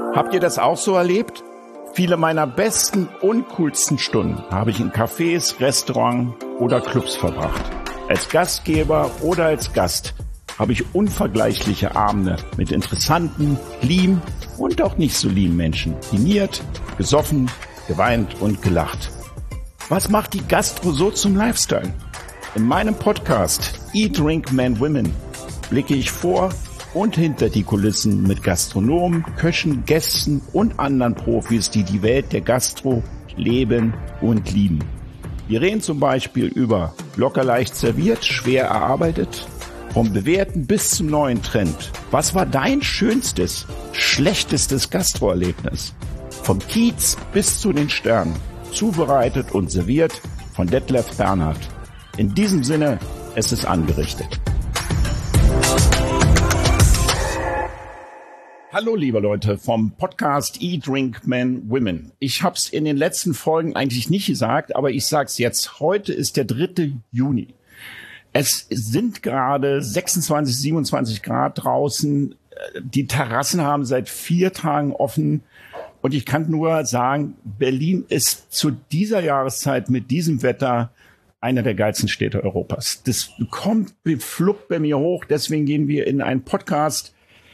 Habt ihr das auch so erlebt? Viele meiner besten und coolsten Stunden habe ich in Cafés, Restaurants oder Clubs verbracht. Als Gastgeber oder als Gast habe ich unvergleichliche Abende mit interessanten, lieben und auch nicht so lieben Menschen diniert, gesoffen, geweint und gelacht. Was macht die Gastro so zum Lifestyle? In meinem Podcast Eat, Drink, Man, Women blicke ich vor und hinter die Kulissen mit Gastronomen, Köchen, Gästen und anderen Profis, die die Welt der Gastro leben und lieben. Wir reden zum Beispiel über locker leicht serviert, schwer erarbeitet, vom Bewährten bis zum neuen Trend. Was war dein schönstes, schlechtestes Gastroerlebnis? Vom Kiez bis zu den Sternen, zubereitet und serviert von Detlef Bernhard. In diesem Sinne, es ist angerichtet. Hallo liebe Leute vom Podcast Eat, Drink, Man, Women. Ich habe es in den letzten Folgen eigentlich nicht gesagt, aber ich sage es jetzt. Heute ist der 3. Juni. Es sind gerade 26, 27 Grad draußen. Die Terrassen haben seit 4 Tagen offen. Und ich kann nur sagen, Berlin ist zu dieser Jahreszeit mit diesem Wetter einer der geilsten Städte Europas. Das fluppt bei mir hoch. Deswegen gehen wir in einen Podcast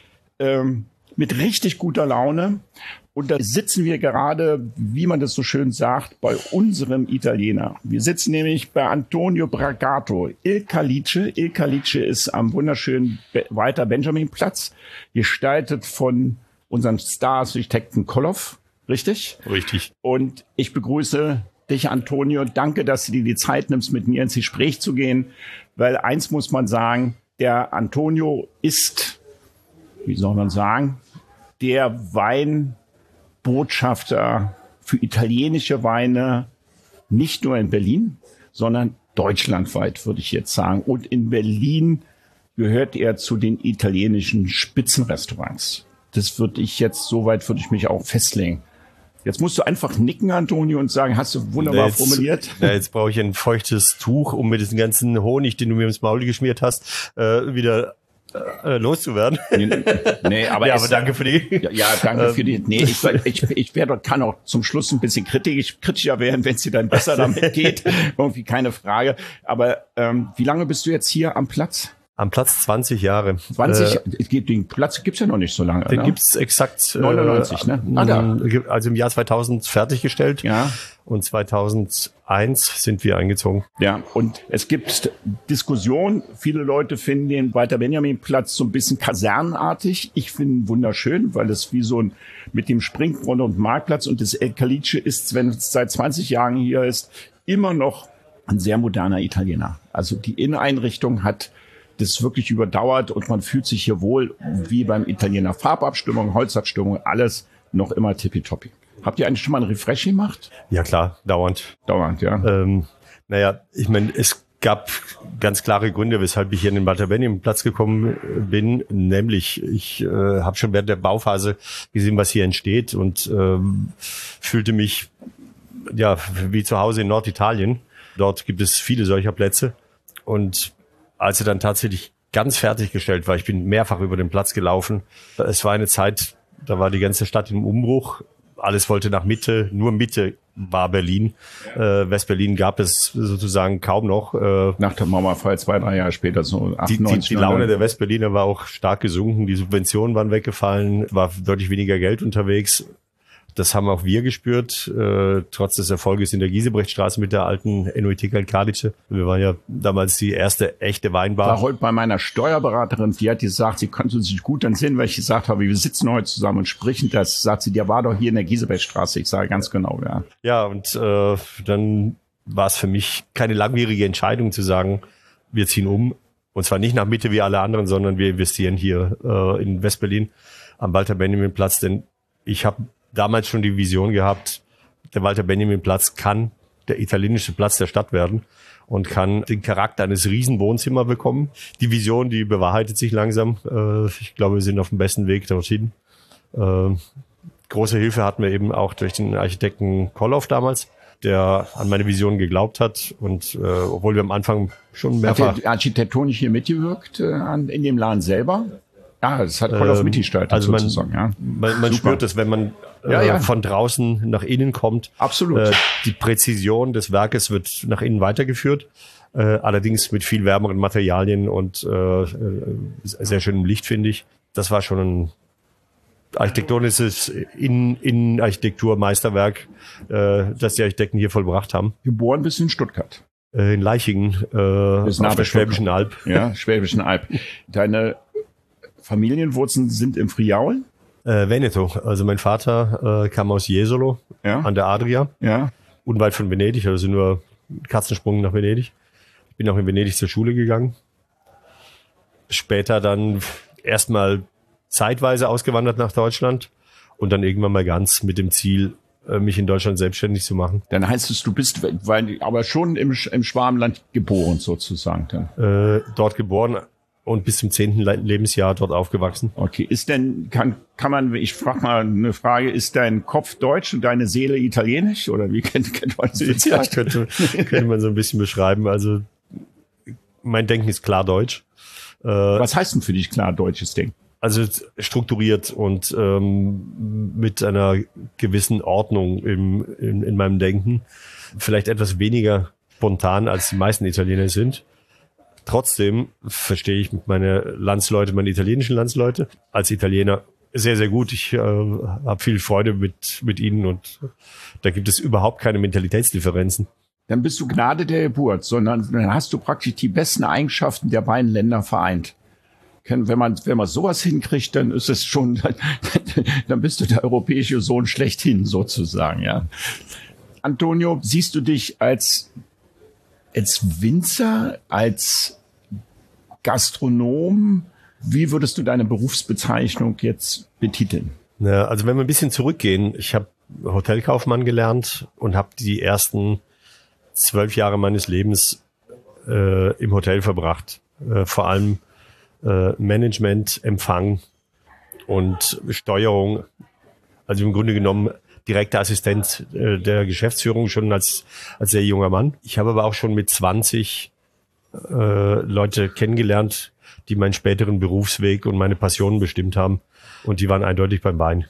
mit richtig guter Laune. Und da sitzen wir gerade, wie man das so schön sagt, bei unserem Italiener. Wir sitzen nämlich bei Antonio Bragato, Il Calice. Il Calice ist am wunderschönen Walter Benjamin Platz, gestaltet von unserem Star-Architekten Koloff. Richtig? Richtig. Und ich begrüße dich, Antonio. Danke, dass du dir die Zeit nimmst, mit mir ins Gespräch zu gehen. Weil eins muss man sagen, der Antonio ist, wie soll man sagen, der Weinbotschafter für italienische Weine, nicht nur in Berlin, sondern deutschlandweit, würde ich jetzt sagen. Und in Berlin gehört er zu den italienischen Spitzenrestaurants. Das würde ich jetzt, soweit würde ich mich auch festlegen. Jetzt musst du einfach nicken, Antonio, und sagen, hast du wunderbar formuliert. Jetzt brauche ich ein feuchtes Tuch, um mit diesem ganzen Honig, den du mir ins Maul geschmiert hast, wieder loszuwerden. Nee, aber, aber danke für die. Ja, danke für die. Nee, kann auch zum Schluss ein bisschen kritischer werden, wenn es dir dann besser damit geht. Irgendwie keine Frage. Aber wie lange bist du jetzt hier am Platz? Am Platz 20 Jahre. 20? Den Platz gibt's ja noch nicht so lange. Den gibt's exakt 99, ne? Also im Jahr 2000 fertiggestellt. Ja. Und 2001 sind wir eingezogen. Ja, und es gibt Diskussionen. Viele Leute finden den Walter-Benjamin-Platz so ein bisschen kasernenartig. Ich finde ihn wunderschön, weil es wie so ein mit dem Springbrunnen und Marktplatz und das El Calice ist, wenn es seit 20 Jahren hier ist, immer noch ein sehr moderner Italiener. Also die Inneneinrichtung hat das wirklich überdauert und man fühlt sich hier wohl wie beim Italiener. Farbabstimmung, Holzabstimmung, alles noch immer tippitoppi. Habt ihr eigentlich schon mal einen Refresh gemacht? Ja klar, dauernd. Dauernd, ja. Ich meine, es gab ganz klare Gründe, weshalb ich hier in den Walter Benjamin Platz gekommen bin. Nämlich, ich habe schon während der Bauphase gesehen, was hier entsteht und fühlte mich ja wie zu Hause in Norditalien. Dort gibt es viele solcher Plätze. Und als er dann tatsächlich ganz fertiggestellt war, ich bin mehrfach über den Platz gelaufen. Es war eine Zeit, da war die ganze Stadt im Umbruch. Alles wollte nach Mitte, nur Mitte war Berlin. Westberlin gab es sozusagen kaum noch. Nach der Mauerfall 2-3 Jahre später, so 98. Die Laune der Westberliner war auch stark gesunken. Die Subventionen waren weggefallen, war deutlich weniger Geld unterwegs. Das haben auch wir gespürt, trotz des Erfolges in der Giesebrechtstraße mit der alten NOET Calice. Wir waren ja damals die erste echte Weinbar. War heute bei meiner Steuerberaterin, die hat gesagt, sie konnte sich gut entsinnen, weil ich gesagt habe, wir sitzen heute zusammen und sprechen das. Sagt sie, der war doch hier in der Giesebrechtstraße. Ich sage ganz genau, ja. Ja, und dann war es für mich keine langwierige Entscheidung zu sagen, wir ziehen um. Und zwar nicht nach Mitte wie alle anderen, sondern wir investieren hier in Westberlin am Walter-Benjamin-Platz. Denn ich habe damals schon die Vision gehabt, der Walter-Benjamin-Platz kann der italienische Platz der Stadt werden und kann den Charakter eines Riesenwohnzimmers bekommen. Die Vision, die bewahrheitet sich langsam. Ich glaube, wir sind auf dem besten Weg dorthin. Große Hilfe hatten wir eben auch durch den Architekten Koloff damals, der an meine Vision geglaubt hat. Und obwohl wir am Anfang schon mehrfach... Hat der architektonisch hier mitgewirkt in dem Laden selber? das hat Call of Duty gestaltet, also sozusagen. Ja. Man spürt es, wenn man von draußen nach innen kommt. Absolut. Die Präzision des Werkes wird nach innen weitergeführt. Allerdings mit viel wärmeren Materialien und sehr schönem Licht, finde ich. Das war schon ein architektonisches Innenarchitektur-Meisterwerk, das die Architekten hier vollbracht haben. Geboren bist du in Stuttgart. In Leichingen, auf der Schwäbischen Alb. Ja, Schwäbischen Alb. Deine Familienwurzeln sind im Friaul? Veneto. Also mein Vater kam aus Jesolo an der Adria, unweit von Venedig, also nur Katzensprung nach Venedig. Ich bin auch in Venedig zur Schule gegangen. Später dann erstmal zeitweise ausgewandert nach Deutschland und dann irgendwann mal ganz mit dem Ziel, mich in Deutschland selbstständig zu machen. Dann heißt es, du bist aber schon im Schwabenland geboren sozusagen. Dann. Dort geboren und bis zum 10. Lebensjahr dort aufgewachsen. Okay, kann man, ich frage mal eine Frage, ist dein Kopf deutsch und deine Seele italienisch? Oder wie kennt man das? Ja, könnte man so ein bisschen beschreiben. Also mein Denken ist klar deutsch. Was heißt denn für dich klar deutsches Denken? Also strukturiert und mit einer gewissen Ordnung in meinem Denken. Vielleicht etwas weniger spontan, als die meisten Italiener sind. Trotzdem verstehe ich meine Landsleute, meine italienischen Landsleute, als Italiener sehr, sehr gut. Ich habe viel Freude mit ihnen und da gibt es überhaupt keine Mentalitätsdifferenzen. Dann bist du Gnade der Geburt, sondern dann hast du praktisch die besten Eigenschaften der beiden Länder vereint. Wenn man sowas hinkriegt, dann ist es schon, dann bist du der europäische Sohn schlechthin sozusagen, ja. Antonio, siehst du dich als Winzer, als Gastronom? Wie würdest du deine Berufsbezeichnung jetzt betiteln? Ja, also wenn wir ein bisschen zurückgehen, ich habe Hotelkaufmann gelernt und habe die ersten 12 Jahre meines Lebens im Hotel verbracht. Vor allem Management, Empfang und Steuerung. Also im Grunde genommen direkter Assistent der Geschäftsführung schon als sehr junger Mann. Ich habe aber auch schon mit 20 Leute kennengelernt, die meinen späteren Berufsweg und meine Passionen bestimmt haben. Und die waren eindeutig beim Wein.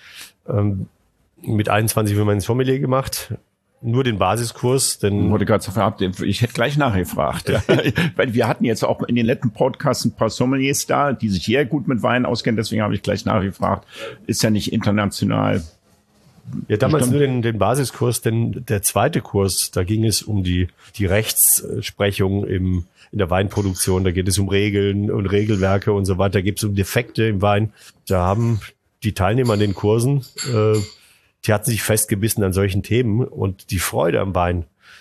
Mit 21 habe ich meinen Sommelier gemacht. Nur den Basiskurs, denn ich hätte gleich nachgefragt, ja. Weil wir hatten jetzt auch in den letzten Podcasts ein paar Sommeliers da, die sich sehr gut mit Wein auskennen, deswegen habe ich gleich nachgefragt. Ist ja nicht international. Ja, damals nur den Basiskurs, denn der zweite Kurs, da ging es um die Rechtsprechung in der Weinproduktion, da geht es um Regeln und Regelwerke und so weiter, da geht es um Defekte im Wein. Da haben die Teilnehmer an den Kursen die hatten sich festgebissen an solchen Themen und die Freude am Wein,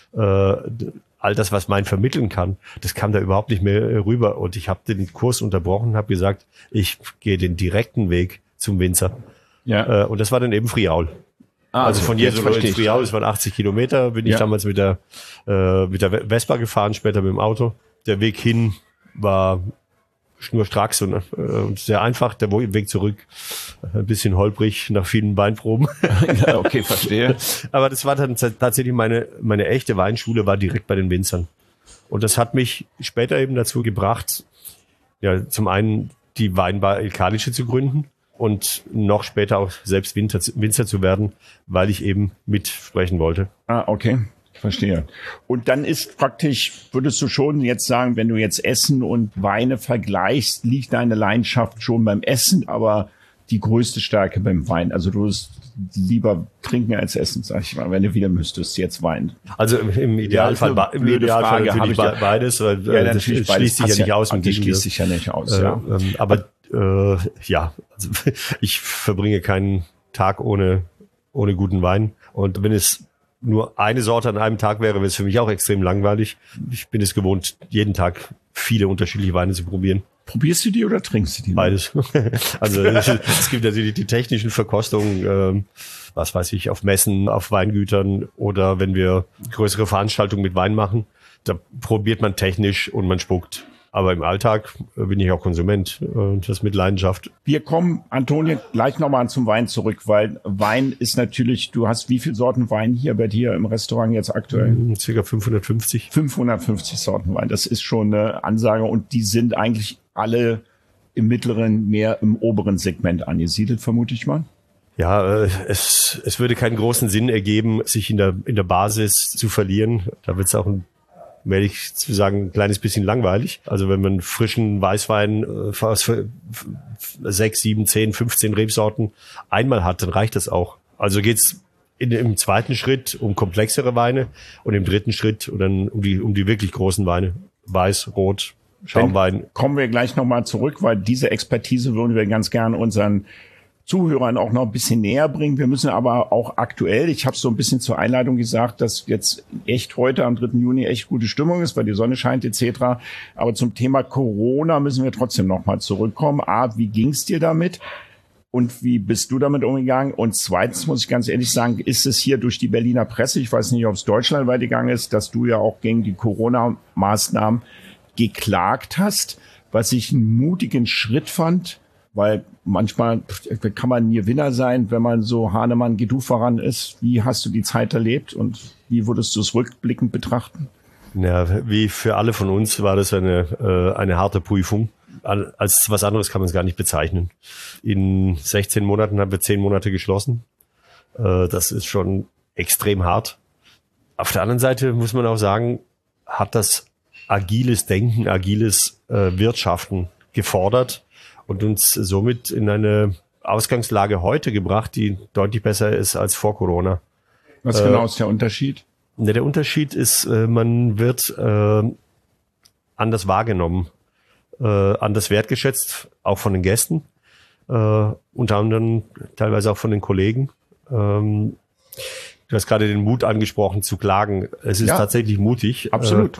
all das, was Wein vermitteln kann, das kam da überhaupt nicht mehr rüber. Und ich habe den Kurs unterbrochen und habe gesagt, ich gehe den direkten Weg zum Winzer. Ja. Und das war dann eben Friaul. Also von Jesolo ins Friaul, das waren 80 Kilometer, bin ich damals mit der Vespa gefahren, später mit dem Auto. Der Weg hin war schnurstracks und sehr einfach. Der Weg zurück ein bisschen holprig nach vielen Weinproben. Ja, okay, verstehe. Aber das war dann tatsächlich meine echte Weinschule, war direkt bei den Winzern. Und das hat mich später eben dazu gebracht, ja, zum einen die Weinbar El Calice zu gründen und noch später auch selbst Winzer zu werden, weil ich eben mitsprechen wollte. Ah, okay. Ich verstehe. Und dann ist praktisch, würdest du schon jetzt sagen, wenn du jetzt Essen und Weine vergleichst, liegt deine Leidenschaft schon beim Essen, aber die größte Stärke beim Wein. Also du wirst lieber trinken als essen, sag ich mal, wenn du wieder müsstest, jetzt Wein. Also im Idealfall, natürlich beides, weil das schließt sich ja nicht aus. Das schließt sich ja nicht aus, ja. Aber also ich verbringe keinen Tag ohne guten Wein. Und wenn es nur eine Sorte an einem Tag wäre, wäre es für mich auch extrem langweilig. Ich bin es gewohnt, jeden Tag viele unterschiedliche Weine zu probieren. Probierst du die oder trinkst du die? Beides. Also es gibt natürlich die technischen Verkostungen, was weiß ich, auf Messen, auf Weingütern oder wenn wir größere Veranstaltungen mit Wein machen, da probiert man technisch und man spuckt. Aber im Alltag bin ich auch Konsument und das mit Leidenschaft. Wir kommen, Antonio, gleich nochmal zum Wein zurück, weil Wein ist natürlich, du hast wie viele Sorten Wein hier bei dir im Restaurant jetzt aktuell? Circa 550. 550 Sorten Wein, das ist schon eine Ansage und die sind eigentlich alle im mittleren, mehr im oberen Segment angesiedelt, vermute ich mal. Ja, es würde keinen großen Sinn ergeben, sich in der Basis zu verlieren. Da wird es auch werde ich zu sagen, ein kleines bisschen langweilig. Also wenn man frischen Weißwein aus 6, 7, 10, 15 Rebsorten einmal hat, dann reicht das auch. Also geht's im zweiten Schritt um komplexere Weine und im dritten Schritt dann um die wirklich großen Weine. Weiß, Rot, Schaumwein. Dann kommen wir gleich nochmal zurück, weil diese Expertise würden wir ganz gern unseren Zuhörern auch noch ein bisschen näher bringen. Wir müssen aber auch aktuell, ich habe so ein bisschen zur Einleitung gesagt, dass jetzt echt heute am 3. Juni echt gute Stimmung ist, weil die Sonne scheint etc. Aber zum Thema Corona müssen wir trotzdem nochmal zurückkommen. A, wie ging's dir damit? Und wie bist du damit umgegangen? Und zweitens muss ich ganz ehrlich sagen, ist es hier durch die Berliner Presse, ich weiß nicht, ob es deutschlandweit gegangen ist, dass du ja auch gegen die Corona-Maßnahmen geklagt hast, was ich einen mutigen Schritt fand, weil manchmal kann man nie Gewinner sein, wenn man so Hahnemann, geh du voran ist. Wie hast du die Zeit erlebt und wie würdest du es rückblickend betrachten? Ja, wie für alle von uns war das eine harte Prüfung. Als was anderes kann man es gar nicht bezeichnen. In 16 Monaten haben wir 10 Monate geschlossen. Das ist schon extrem hart. Auf der anderen Seite muss man auch sagen, hat das agiles Denken, agiles Wirtschaften gefordert und uns somit in eine Ausgangslage heute gebracht, die deutlich besser ist als vor Corona. Was genau ist der Unterschied? Der Unterschied ist, man wird anders wahrgenommen, anders wertgeschätzt, auch von den Gästen, unter anderem teilweise auch von den Kollegen. Du hast gerade den Mut angesprochen, zu klagen. Es ist tatsächlich mutig. Absolut.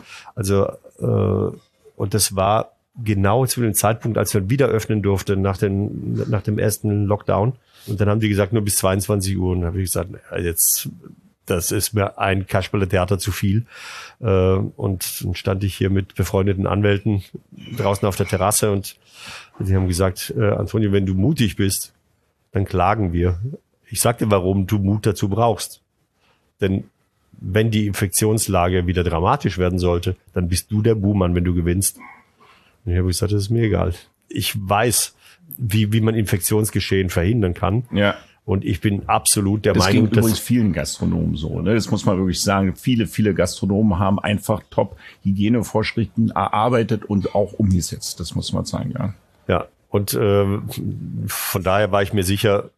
Und das war genau zu dem Zeitpunkt, als wir wieder öffnen durften nach dem ersten Lockdown. Und dann haben die gesagt, nur bis 22 Uhr. Und dann habe ich gesagt, jetzt, das ist mir ein Kasperle-Theater zu viel. Und dann stand ich hier mit befreundeten Anwälten draußen auf der Terrasse und die haben gesagt, Antonio, wenn du mutig bist, dann klagen wir. Ich sagte, warum du Mut dazu brauchst. Denn wenn die Infektionslage wieder dramatisch werden sollte, dann bist du der Buhmann, wenn du gewinnst. Und ich habe gesagt, das ist mir egal. Ich weiß, wie man Infektionsgeschehen verhindern kann. Ja. Und ich bin absolut der Meinung, dass... Das ging übrigens vielen Gastronomen so, ne? Das muss man wirklich sagen. Viele Gastronomen haben einfach Top-Hygienevorschriften erarbeitet und auch umgesetzt. Das muss man sagen, ja. Ja, und von daher war ich mir sicher,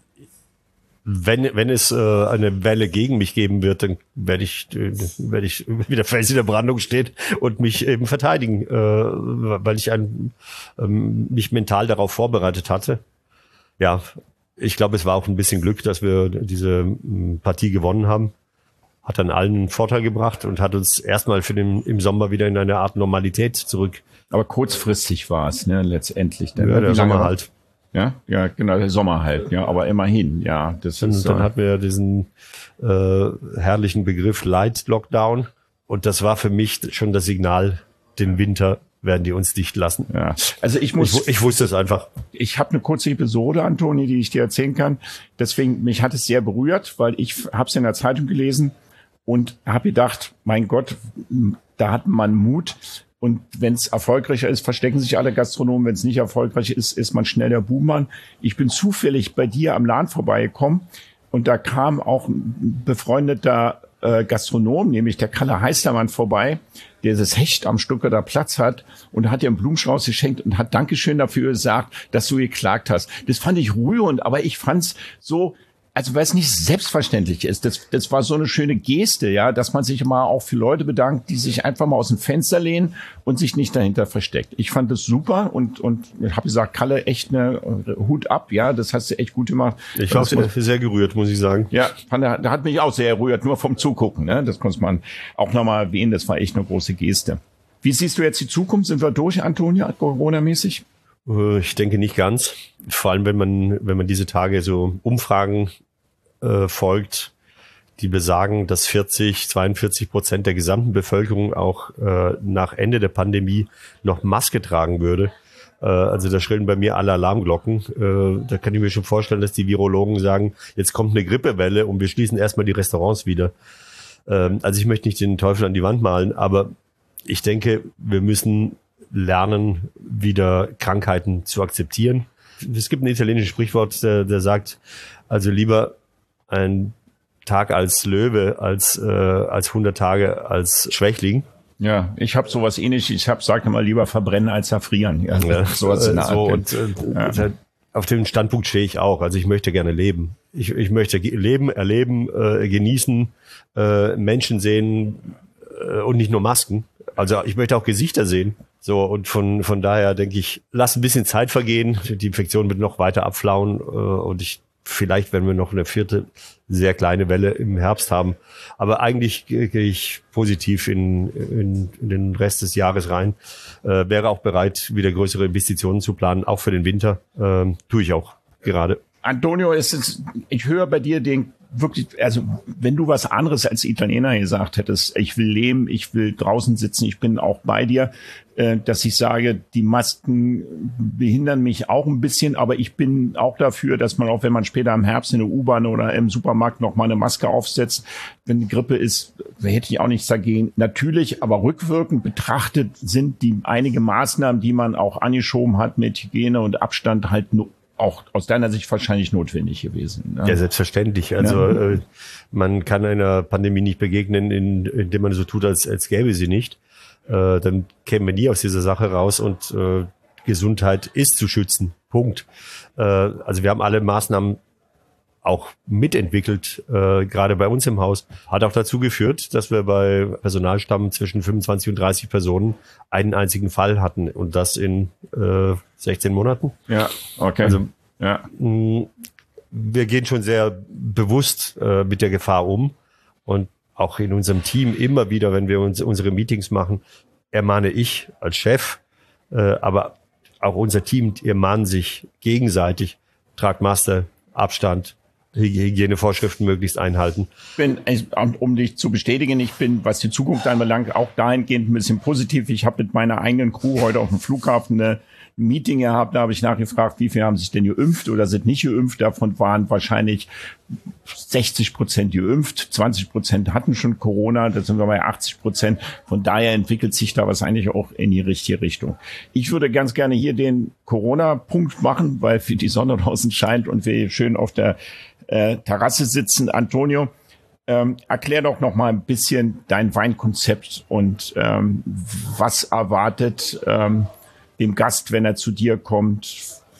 wenn es eine Welle gegen mich geben wird, dann werde ich wie der Fels in der Brandung steht und mich eben verteidigen, weil ich mich mental darauf vorbereitet hatte. Ja, ich glaube, es war auch ein bisschen Glück, dass wir diese Partie gewonnen haben. Hat dann allen einen Vorteil gebracht und hat uns erstmal im Sommer wieder in eine Art Normalität zurück. Aber kurzfristig war es, ne, letztendlich. Ja, der Sommer halt. Ja, genau, der Sommer halt, ja, aber immerhin, ja. Dann hatten wir diesen herrlichen Begriff Light Lockdown und das war für mich schon das Signal, den Winter werden die uns dicht lassen. Ja, also ich wusste es einfach. Ich habe eine kurze Episode, Antoni, die ich dir erzählen kann. Deswegen, mich hat es sehr berührt, weil ich habe es in der Zeitung gelesen und habe gedacht, mein Gott, da hat man Mut. Und wenn es erfolgreicher ist, verstecken sich alle Gastronomen. Wenn es nicht erfolgreich ist, ist man schnell der Buhmann. Ich bin zufällig bei dir am Laden vorbeigekommen und da kam auch ein befreundeter Gastronom, nämlich der Kalle Heistermann vorbei, der das Hecht am Stuttgarter Platz hat und hat dir einen Blumenstrauß geschenkt und hat Dankeschön dafür gesagt, dass du geklagt hast. Das fand ich rührend, aber ich fand's so, also weil es nicht selbstverständlich ist. Das war so eine schöne Geste, ja, dass man sich mal auch für Leute bedankt, die sich einfach mal aus dem Fenster lehnen und sich nicht dahinter versteckt. Ich fand das super und ich habe gesagt, Kalle, echt eine Hut ab, ja, das hast du echt gut gemacht. Ich war sehr gerührt, muss ich sagen. Ja, der hat mich auch sehr gerührt, nur vom Zugucken, ne? Das muss man auch nochmal erwähnen, das war echt eine große Geste. Wie siehst du jetzt die Zukunft? Sind wir durch, Antonia, Corona-mäßig? Ich denke nicht ganz. Vor allem, wenn man diese Tage so Umfragen folgt, die besagen, dass 42% der gesamten Bevölkerung auch nach Ende der Pandemie noch Maske tragen würde. Also da schrillen bei mir alle Alarmglocken. Da kann ich mir schon vorstellen, dass die Virologen sagen, jetzt kommt eine Grippewelle und wir schließen erstmal die Restaurants wieder. Also ich möchte nicht den Teufel an die Wand malen, aber ich denke, wir müssen lernen, wieder Krankheiten zu akzeptieren. Es gibt ein italienisches Sprichwort, der sagt, also lieber ein Tag als Löwe als 100 Tage als Schwächling. Ja, ich habe sowas Ähnliches. Ich sage mal, lieber verbrennen als erfrieren. Ja, sowas in der Art. Auf dem Standpunkt stehe ich auch. Also ich möchte gerne leben. Ich möchte leben, erleben, genießen, Menschen sehen und nicht nur Masken. Also ich möchte auch Gesichter sehen. So, und von daher denke ich, lass ein bisschen Zeit vergehen. Die Infektion wird noch weiter abflauen und vielleicht werden wir noch eine 4. sehr kleine Welle im Herbst haben. Aber eigentlich gehe ich positiv in den Rest des Jahres rein. Wäre auch bereit, wieder größere Investitionen zu planen, auch für den Winter. Tue ich auch gerade. Antonio, ich höre bei dir wirklich, also wenn du was anderes als Italiener gesagt hättest, ich will leben, ich will draußen sitzen, ich bin auch bei dir, dass ich sage, die Masken behindern mich auch ein bisschen, aber ich bin auch dafür, dass man auch, wenn man später im Herbst in der U-Bahn oder im Supermarkt noch mal eine Maske aufsetzt, wenn die Grippe ist, hätte ich auch nichts dagegen. Natürlich, aber rückwirkend betrachtet sind einige Maßnahmen, die man auch angeschoben hat mit Hygiene und Abstand halt nur auch aus deiner Sicht wahrscheinlich notwendig gewesen. Ne? Ja, selbstverständlich. Also man kann einer Pandemie nicht begegnen, indem man so tut, als gäbe sie nicht. Dann kämen wir nie aus dieser Sache raus und Gesundheit ist zu schützen. Punkt. Also wir haben alle Maßnahmen auch mitentwickelt, gerade bei uns im Haus. Hat auch dazu geführt, dass wir bei Personalstamm zwischen 25 und 30 Personen einen einzigen Fall hatten und das in 16 Monaten. Ja, okay. Also wir gehen schon sehr bewusst mit der Gefahr um und auch in unserem Team immer wieder, wenn wir unsere Meetings machen, ermahne ich als Chef, aber auch unser Team ermahnen sich gegenseitig, tragt Maske, Abstand, Hygienevorschriften möglichst einhalten. Um dich zu bestätigen, ich bin, was die Zukunft anbelangt, auch dahingehend ein bisschen positiv. Ich habe mit meiner eigenen Crew heute auf dem Flughafen ein Meeting gehabt, da habe ich nachgefragt, wie viele haben sich denn geimpft oder sind nicht geimpft. Davon waren wahrscheinlich 60% geimpft, 20% hatten schon Corona, da sind wir bei 80%. Von daher entwickelt sich da was eigentlich auch in die richtige Richtung. Ich würde ganz gerne hier den Corona-Punkt machen, weil für die Sonne draußen scheint und wir schön auf der Terrasse sitzen. Antonio, erklär doch noch mal ein bisschen dein Weinkonzept und was erwartet dem Gast, wenn er zu dir kommt,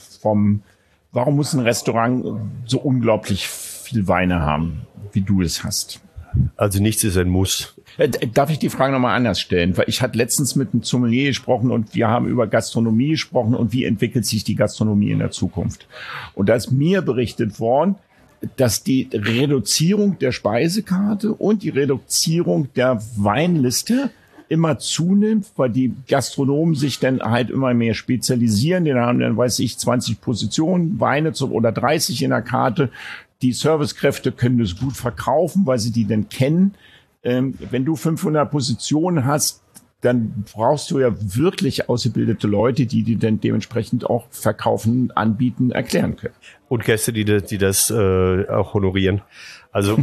warum muss ein Restaurant so unglaublich viel Weine haben, wie du es hast? Also nichts ist ein Muss. Darf ich die Frage nochmal anders stellen? Weil ich hatte letztens mit einem Sommelier gesprochen und wir haben über Gastronomie gesprochen und wie entwickelt sich die Gastronomie in der Zukunft. Und da ist mir berichtet worden, dass die Reduzierung der Speisekarte und die Reduzierung der Weinliste immer zunimmt, weil die Gastronomen sich dann halt immer mehr spezialisieren. Die haben dann, 20 Positionen, Weine oder 30 in der Karte. Die Servicekräfte können das gut verkaufen, weil sie die dann kennen. Wenn du 500 Positionen hast, dann brauchst du ja wirklich ausgebildete Leute, die dann dementsprechend auch verkaufen, anbieten, erklären können. Und Gäste, die das auch honorieren. Also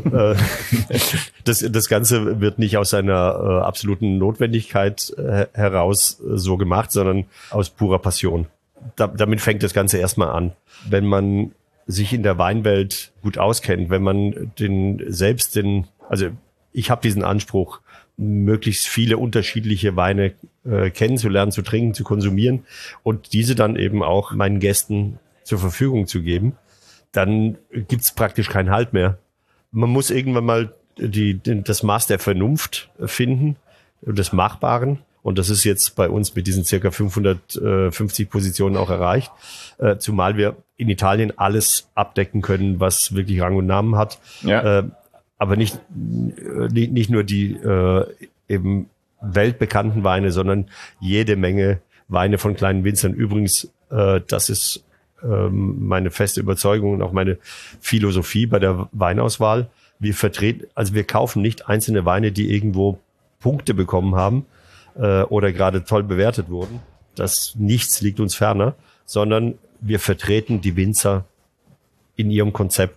das Ganze wird nicht aus einer absoluten Notwendigkeit heraus so gemacht, sondern aus purer Passion. Damit fängt das Ganze erstmal an. Wenn man sich in der Weinwelt gut auskennt, wenn man also ich habe diesen Anspruch, möglichst viele unterschiedliche Weine kennenzulernen, zu trinken, zu konsumieren und diese dann eben auch meinen Gästen zur Verfügung zu geben, dann gibt's praktisch keinen Halt mehr. Man muss irgendwann mal das Maß der Vernunft finden, des Machbaren. Und das ist jetzt bei uns mit diesen circa 550 Positionen auch erreicht. Zumal wir in Italien alles abdecken können, was wirklich Rang und Namen hat. Ja. Aber nicht nur die eben weltbekannten Weine, sondern jede Menge Weine von kleinen Winzern. Übrigens, das ist meine feste Überzeugung und auch meine Philosophie bei der Weinauswahl. Wir kaufen nicht einzelne Weine, die irgendwo Punkte bekommen haben oder gerade toll bewertet wurden. Nichts liegt uns ferner, sondern wir vertreten die Winzer in ihrem Konzept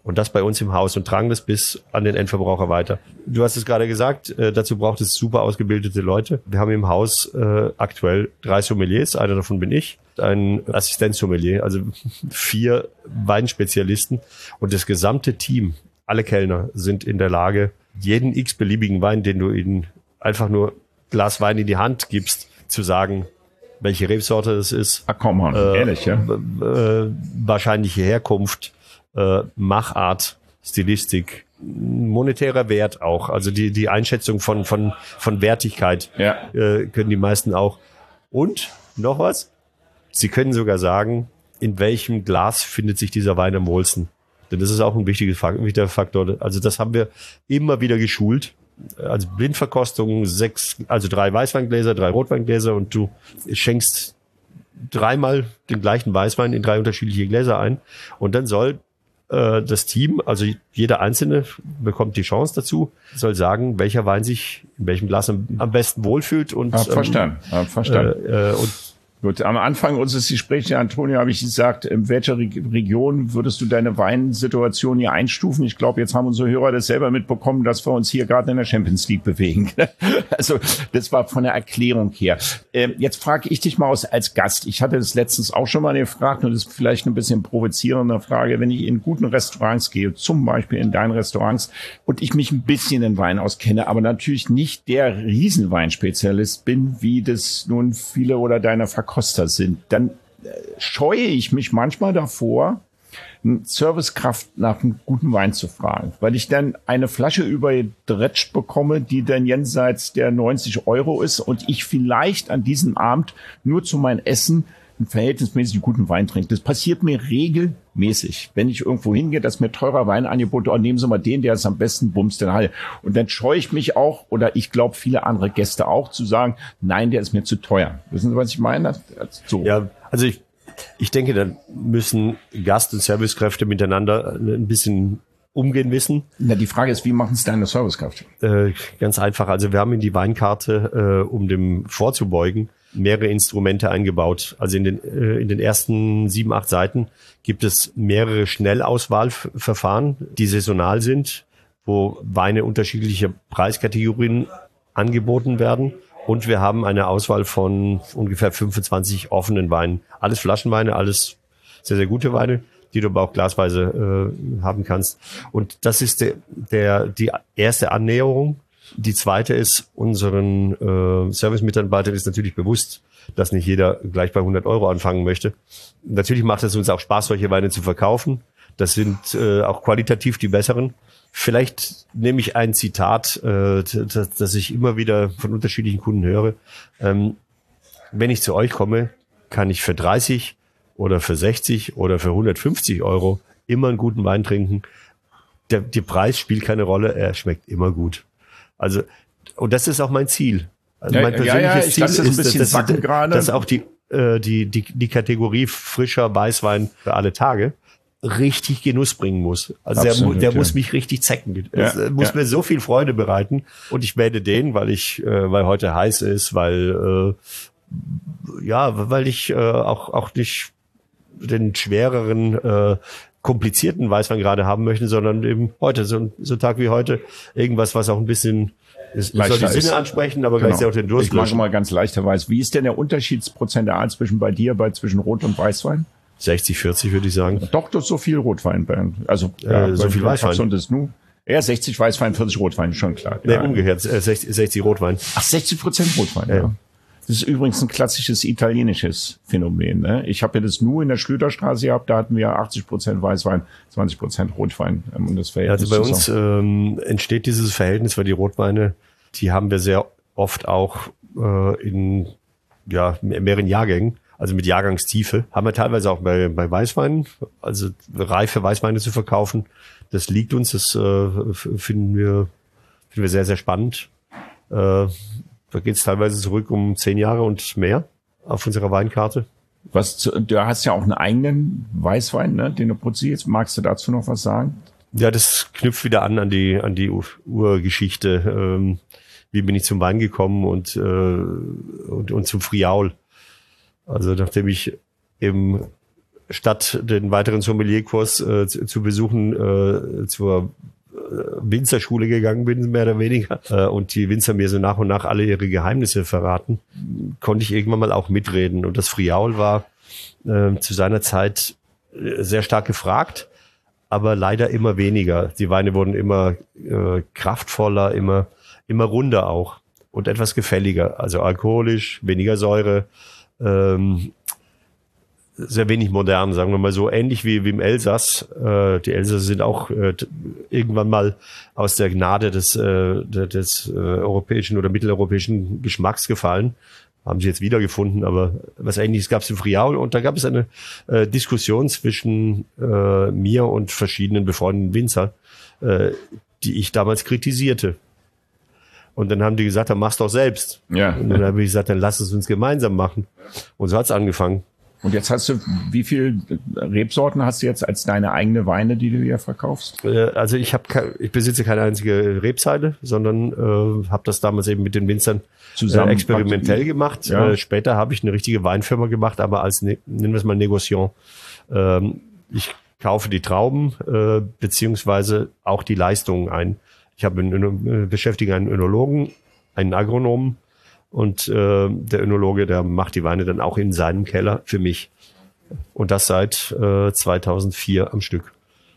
Und das bei uns im Haus und tragen das bis an den Endverbraucher weiter. Du hast es gerade gesagt, dazu braucht es super ausgebildete Leute. Wir haben im Haus aktuell 3 Sommeliers, einer davon bin ich, ein Assistenzsommelier, also 4 Weinspezialisten und das gesamte Team, alle Kellner sind in der Lage, jeden x-beliebigen Wein, den du ihnen einfach nur Glas Wein in die Hand gibst, zu sagen, welche Rebsorte das ist. Ach komm mal, ehrlich, ja? Wahrscheinliche Herkunft, Machart, Stilistik, monetärer Wert auch. Also die Einschätzung von Wertigkeit können die meisten auch. Und noch was? Sie können sogar sagen, in welchem Glas findet sich dieser Wein am wohlsten. Denn das ist auch ein wichtiger Faktor. Also das haben wir immer wieder geschult. Also Blindverkostung, 3 Weißweingläser, 3 Rotweingläser und du schenkst 3-mal den gleichen Weißwein in 3 unterschiedliche Gläser ein. Und dann soll das Team, also jeder Einzelne bekommt die Chance dazu, soll sagen, welcher Wein sich in welchem Glas am besten wohlfühlt. Und verstanden. Gut, am Anfang unseres Gesprächs, Antonio, habe ich gesagt, in welcher Region würdest du deine Weinsituation hier einstufen? Ich glaube, jetzt haben unsere Hörer das selber mitbekommen, dass wir uns hier gerade in der Champions League bewegen. Also das war von der Erklärung her. Jetzt frage ich dich mal als Gast. Ich hatte das letztens auch schon mal gefragt und das ist vielleicht ein bisschen provozierende Frage. Wenn ich in guten Restaurants gehe, zum Beispiel in deinen Restaurants, und ich mich ein bisschen in Wein auskenne, aber natürlich nicht der Riesenweinspezialist bin, wie das nun viele oder deine Verkoster sind, dann scheue ich mich manchmal davor, eine Servicekraft nach einem guten Wein zu fragen, weil ich dann eine Flasche überdretscht bekomme, die dann jenseits der 90 € ist und ich vielleicht an diesem Abend nur zu meinem Essen einen verhältnismäßig guten Wein trinke. Das passiert mir regelmäßig. Wenn ich irgendwo hingehe, dass mir teurer Wein angeboten wird, nehmen Sie mal den, der ist am besten, bums, den Halle. Und dann scheue ich mich auch, oder ich glaube viele andere Gäste auch, zu sagen, nein, der ist mir zu teuer. Wissen Sie, was ich meine? So. Ja, also ich denke, da müssen Gast- und Servicekräfte miteinander ein bisschen umgehen wissen. Na, die Frage ist, wie machen es deine Servicekräfte? Ganz einfach. Also wir haben in die Weinkarte, um dem vorzubeugen, mehrere Instrumente eingebaut. Also in den ersten 7, 8 Seiten gibt es mehrere Schnellauswahlverfahren, die saisonal sind, wo Weine unterschiedlicher Preiskategorien angeboten werden. Und wir haben eine Auswahl von ungefähr 25 offenen Weinen. Alles Flaschenweine, alles sehr, sehr gute Weine, die du aber auch glasweise haben kannst. Und das ist die erste Annäherung. Die zweite ist, unseren Service-Mitarbeitern ist natürlich bewusst, dass nicht jeder gleich bei 100 € anfangen möchte. Natürlich macht es uns auch Spaß, solche Weine zu verkaufen. Das sind auch qualitativ die besseren. Vielleicht nehme ich ein Zitat, das ich immer wieder von unterschiedlichen Kunden höre. Wenn ich zu euch komme, kann ich für 30 oder für 60 oder für 150 € immer einen guten Wein trinken. Der Preis spielt keine Rolle, er schmeckt immer gut. Also, und das ist auch mein Ziel. Also mein persönliches Ziel ist, dass auch die Kategorie frischer Weißwein für alle Tage richtig Genuss bringen muss. Also absolut, der muss mich richtig zecken. Muss mir so viel Freude bereiten. Und ich werde den, weil heute heiß ist, weil ich auch nicht den schwereren, komplizierten Weißwein gerade haben möchte, sondern eben heute, so ein Tag wie heute, irgendwas, was auch ein bisschen soll die Sinne ansprechen, aber gleich auch den Durst. Ich mache mal ganz leichter Weiß. Wie ist denn der Unterschiedsprozental zwischen Rot- und Weißwein? 60-40 würde ich sagen. Doch, das ist so viel Rotwein. Also so viel Weißwein. Und das nur. Ja, 60 Weißwein, 40 Rotwein, schon klar. Nee, umgekehrt, 60 Rotwein. Ach, 60% Rotwein, ja. Das ist übrigens ein klassisches italienisches Phänomen. Ne? Ich habe ja das nur in der Schlüterstraße gehabt, da hatten wir 80% Weißwein, 20% Rotwein. Und das also bei uns entsteht dieses Verhältnis, weil die Rotweine, die haben wir sehr oft auch in mehreren Jahrgängen, also mit Jahrgangstiefe. Haben wir teilweise auch bei Weißweinen, also reife Weißweine zu verkaufen. Das liegt uns, das finden wir sehr, sehr spannend. Da geht es teilweise zurück um 10 Jahre und mehr auf unserer Weinkarte. Du hast ja auch einen eigenen Weißwein, ne, den du produzierst. Magst du dazu noch was sagen? Ja, das knüpft wieder an die Urgeschichte. Wie bin ich zum Wein gekommen und zum Friaul? Also nachdem ich eben statt den weiteren Sommelierkurs zu besuchen, zur Winzerschule gegangen bin, mehr oder weniger, und die Winzer mir so nach und nach alle ihre Geheimnisse verraten, konnte ich irgendwann mal auch mitreden. Und das Friaul war zu seiner Zeit sehr stark gefragt, aber leider immer weniger. Die Weine wurden immer kraftvoller, immer runder auch und etwas gefälliger, also alkoholisch, weniger Säure, sehr wenig modern, sagen wir mal so, ähnlich wie im Elsass. Die Elsasser sind auch irgendwann mal aus der Gnade des europäischen oder mitteleuropäischen Geschmacks gefallen. Haben sie jetzt wiedergefunden, aber was Ähnliches gab es im Friaul. Und da gab es eine Diskussion zwischen mir und verschiedenen befreundeten Winzern, die ich damals kritisierte. Und dann haben die gesagt, dann mach's doch selbst. Ja. Und dann habe ich gesagt, dann lass es uns gemeinsam machen. Und so hat's angefangen. Und jetzt hast du, wie viel Rebsorten hast du jetzt als deine eigene Weine, die du hier verkaufst? Also ich besitze keine einzige Rebzeile, sondern habe das damals eben mit den Winzern zusammen experimentell gemacht. Ja. Später habe ich eine richtige Weinfirma gemacht, aber als, nennen wir es mal Negociant. Ich kaufe die Trauben beziehungsweise auch die Leistungen ein. Ich beschäftige einen Önologen, einen Agronomen, und der Önologe, der macht die Weine dann auch in seinem Keller für mich. Und das seit 2004 am Stück.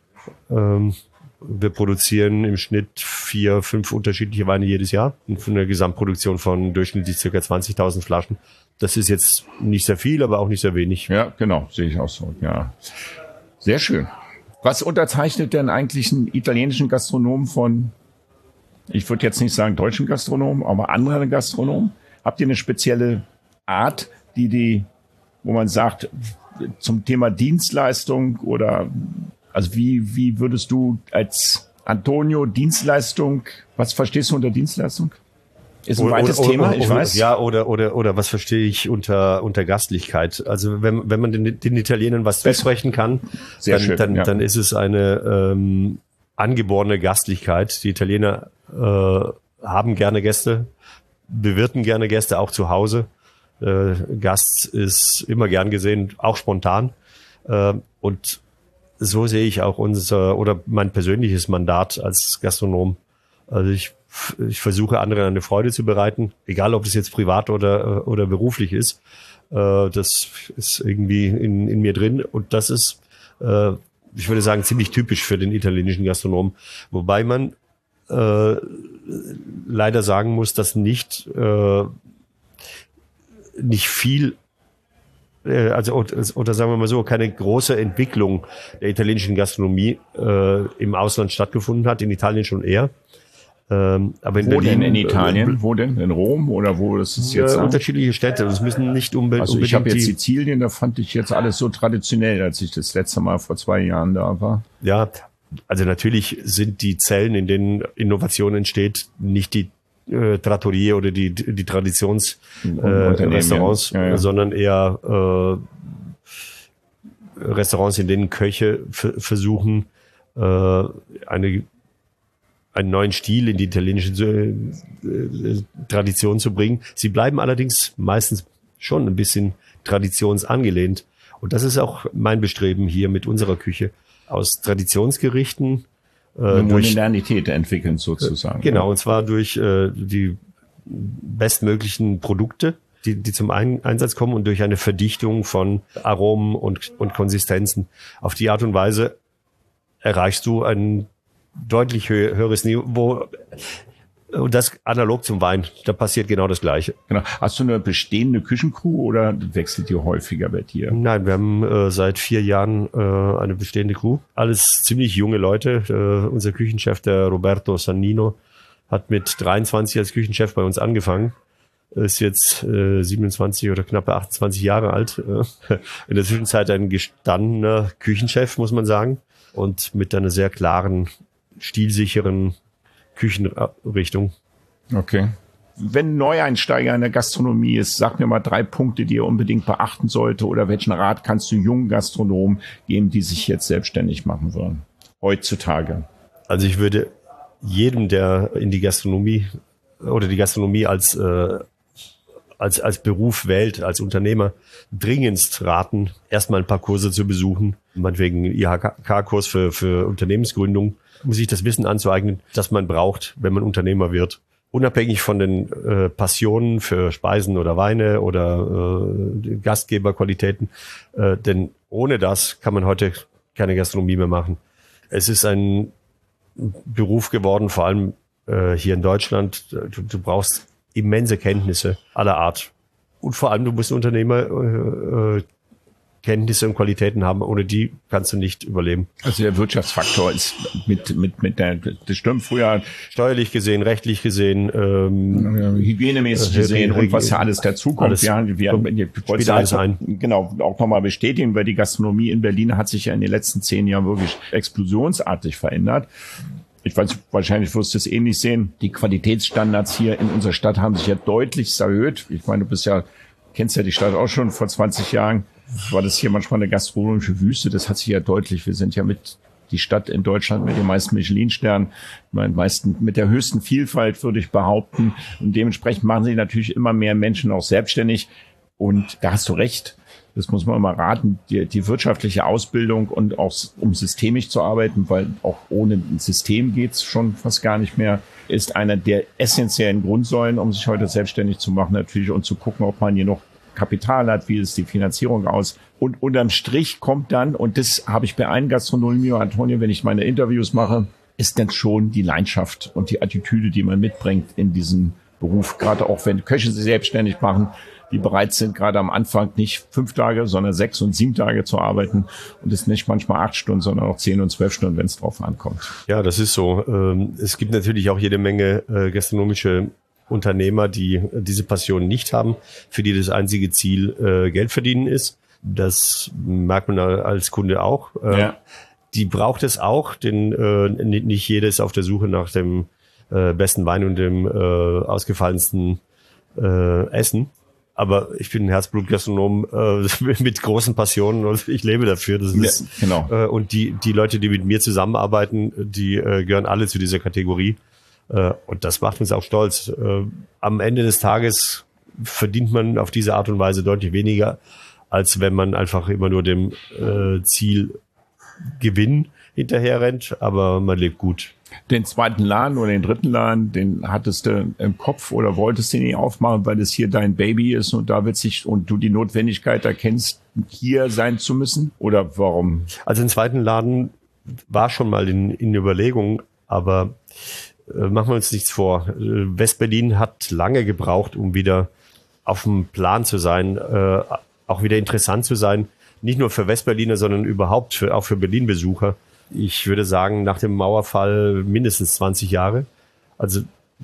Wir produzieren im Schnitt 4, 5 unterschiedliche Weine jedes Jahr. Und von einer Gesamtproduktion von durchschnittlich ca. 20.000 Flaschen. Das ist jetzt nicht sehr viel, aber auch nicht sehr wenig. Ja, genau, sehe ich auch so. Ja, sehr schön. Was unterzeichnet denn eigentlich einen italienischen Gastronomen von, ich würde jetzt nicht sagen deutschen Gastronomen, aber anderen Gastronomen? Habt ihr eine spezielle Art, wo man sagt, zum Thema Dienstleistung oder, also wie würdest du als Antonio Dienstleistung, was verstehst du unter Dienstleistung? Ist ein weites Thema, ich weiß. Ja, oder was verstehe ich unter Gastlichkeit? Also wenn man den Italienern was zusprechen kann, dann ist es eine angeborene Gastlichkeit. Die Italiener haben gerne Gäste, bewirten gerne Gäste, auch zu Hause. Gast ist immer gern gesehen, auch spontan. Und so sehe ich auch mein persönliches Mandat als Gastronom. Also ich versuche, anderen eine Freude zu bereiten, egal ob das jetzt privat oder beruflich ist. Das ist irgendwie in mir drin, und das ist, ich würde sagen, ziemlich typisch für den italienischen Gastronomen. Wobei man leider sagen muss, dass nicht viel, oder sagen wir mal so, keine große Entwicklung der italienischen Gastronomie im Ausland stattgefunden hat, in Italien schon eher. Aber in Berlin, denn in Italien? Wo denn? In Rom? Oder wo das ist jetzt? Unterschiedliche Städte. Das müssen nicht unbedingt. Also ich habe jetzt Sizilien, da fand ich jetzt alles so traditionell, als ich das letzte Mal vor 2 Jahren da war. Ja, also natürlich sind die Zellen, in denen Innovation entsteht, nicht die Trattorie oder die Traditionsrestaurants, sondern eher Restaurants, in denen Köche versuchen, einen neuen Stil in die italienische Tradition zu bringen. Sie bleiben allerdings meistens schon ein bisschen traditionsangelehnt. Und das ist auch mein Bestreben hier mit unserer Küche. Aus Traditionsgerichten eine Modernität entwickeln sozusagen. Genau, und zwar durch die bestmöglichen Produkte, die zum Einsatz kommen, und durch eine Verdichtung von Aromen und Konsistenzen. Auf die Art und Weise erreichst du ein deutlich höheres Niveau. Und das analog zum Wein, da passiert genau das Gleiche. Genau. Hast du eine bestehende Küchencrew oder wechselt ihr häufiger bei dir? Nein, wir haben seit 4 Jahren eine bestehende Crew. Alles ziemlich junge Leute. Unser Küchenchef, der Roberto Sannino, hat mit 23 als Küchenchef bei uns angefangen. Ist jetzt 27 oder knappe 28 Jahre alt. In der Zwischenzeit ein gestandener Küchenchef, muss man sagen. Und mit einer sehr klaren, stilsicheren Küchenrichtung. Okay. Wenn Neueinsteiger in der Gastronomie ist, sag mir mal 3 Punkte, die er unbedingt beachten sollte, oder welchen Rat kannst du jungen Gastronomen geben, die sich jetzt selbstständig machen wollen? Heutzutage. Also ich würde jedem, der in die Gastronomie oder die Gastronomie als als Beruf wählt, als Unternehmer, dringendst raten, erstmal ein paar Kurse zu besuchen, meinetwegen IHK-Kurs für Unternehmensgründung, um sich das Wissen anzueignen, das man braucht, wenn man Unternehmer wird. Unabhängig von den Passionen für Speisen oder Weine oder Gastgeberqualitäten, denn ohne das kann man heute keine Gastronomie mehr machen. Es ist ein Beruf geworden, vor allem hier in Deutschland. Du brauchst immense Kenntnisse aller Art. Und vor allem, du musst Unternehmer Kenntnisse und Qualitäten haben, ohne die kannst du nicht überleben. Also der Wirtschaftsfaktor ist das stimmt früher. Steuerlich gesehen, rechtlich gesehen, hygienemäßig gesehen und was ja alles dazukommt. Wir wollten alles ein. Genau, auch nochmal bestätigen, weil die Gastronomie in Berlin hat sich ja in den letzten 10 Jahren wirklich explosionsartig verändert. Ich weiß, wahrscheinlich wirst du es ähnlich sehen. Die Qualitätsstandards hier in unserer Stadt haben sich ja deutlich erhöht. Ich meine, kennst ja die Stadt auch schon vor 20 Jahren. War das hier manchmal eine gastronomische Wüste? Das hat sich ja deutlich. Wir sind ja die Stadt in Deutschland mit den meisten Michelin-Sternen, mit der höchsten Vielfalt, würde ich behaupten. Und dementsprechend machen sich natürlich immer mehr Menschen auch selbstständig. Und da hast du recht. Das muss man mal raten, die wirtschaftliche Ausbildung und auch um systemisch zu arbeiten, weil auch ohne ein System geht's schon fast gar nicht mehr, ist einer der essentiellen Grundsäulen, um sich heute selbstständig zu machen natürlich und zu gucken, ob man hier noch Kapital hat, wie ist die Finanzierung aus. Und unterm Strich kommt dann, und das habe ich bei allen Gastronomen, Antonio, wenn ich meine Interviews mache, ist dann schon die Leidenschaft und die Attitüde, die man mitbringt in diesen Beruf. Gerade auch wenn Köche sich selbstständig machen, die bereit sind, gerade am Anfang nicht 5 Tage, sondern 6 und 7 Tage zu arbeiten. Und es nicht manchmal 8 Stunden, sondern auch 10 und 12 Stunden, wenn es drauf ankommt. Ja, das ist so. Es gibt natürlich auch jede Menge gastronomische Unternehmer, die diese Passion nicht haben, für die das einzige Ziel Geld verdienen ist. Das merkt man als Kunde auch. Ja. Die braucht es auch, denn nicht jeder ist auf der Suche nach dem besten Wein und dem ausgefallensten Essen. Aber ich bin ein Herzblutgastronom mit großen Passionen und ich lebe dafür. Das ist, ja, genau. Und die Leute, die mit mir zusammenarbeiten, die gehören alle zu dieser Kategorie. Und das macht uns auch stolz. Am Ende des Tages verdient man auf diese Art und Weise deutlich weniger, als wenn man einfach immer nur dem Ziel Gewinn hinterher rennt, aber man lebt gut. Den zweiten Laden oder den dritten Laden, den hattest du im Kopf oder wolltest du nicht aufmachen, weil das hier dein Baby ist und und du die Notwendigkeit erkennst, hier sein zu müssen? Oder warum? Also den zweiten Laden war schon mal in Überlegung, aber machen wir uns nichts vor. West-Berlin hat lange gebraucht, um wieder auf dem Plan zu sein, auch wieder interessant zu sein. Nicht nur für Westberliner, sondern überhaupt auch für Berlin-Besucher. Ich würde sagen, nach dem Mauerfall mindestens 20 Jahre. Also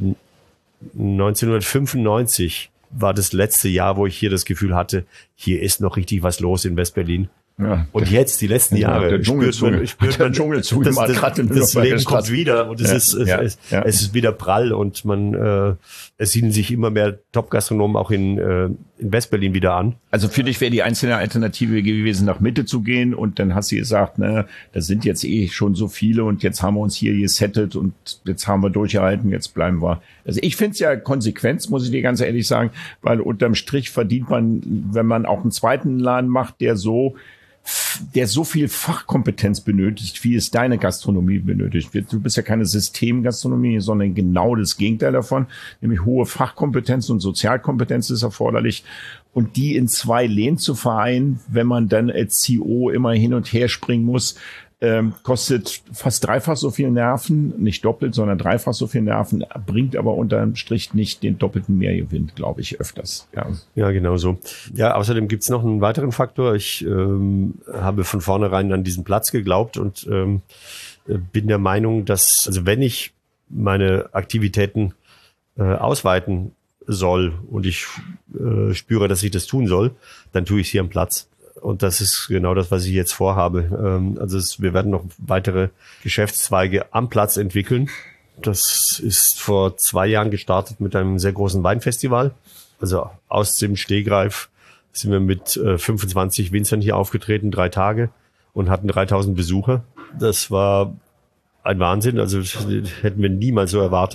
1995 war das letzte Jahr, wo ich hier das Gefühl hatte, hier ist noch richtig was los in Westberlin. Ja, und jetzt, die letzten Jahre, der Dschungelzug, das Leben kommt wieder und es ist wieder prall und es siedeln sich immer mehr Top-Gastronomen auch in Westberlin wieder an. Also für dich wäre die einzelne Alternative gewesen, nach Mitte zu gehen und dann hast du gesagt, da sind jetzt schon so viele und jetzt haben wir uns hier gesettet und jetzt haben wir durchgehalten, jetzt bleiben wir. Also ich finde es ja Konsequenz, muss ich dir ganz ehrlich sagen, weil unterm Strich verdient man, wenn man auch einen zweiten Laden macht, der so viel Fachkompetenz benötigt, wie es deine Gastronomie benötigt. Du bist ja keine Systemgastronomie, sondern genau das Gegenteil davon, nämlich hohe Fachkompetenz und Sozialkompetenz ist erforderlich. Und die in 2 Läden zu vereinen, wenn man dann als CEO immer hin und her springen muss, kostet fast 3-fach so viel Nerven, nicht doppelt, sondern 3-fach so viel Nerven, bringt aber unterm Strich nicht den doppelten Mehrgewinn, glaube ich, öfters. Ja, genau so. Ja, außerdem gibt's noch einen weiteren Faktor. Ich habe von vornherein an diesen Platz geglaubt und bin der Meinung, dass, also wenn ich meine Aktivitäten ausweiten soll und ich spüre, dass ich das tun soll, dann tue ich es hier am Platz. Und das ist genau das, was ich jetzt vorhabe. Also wir werden noch weitere Geschäftszweige am Platz entwickeln. Das ist vor 2 Jahren gestartet mit einem sehr großen Weinfestival. Also aus dem Stegreif sind wir mit 25 Winzern hier aufgetreten, 3 Tage und hatten 3000 Besucher. Das war ein Wahnsinn. Also das hätten wir niemals so erwartet.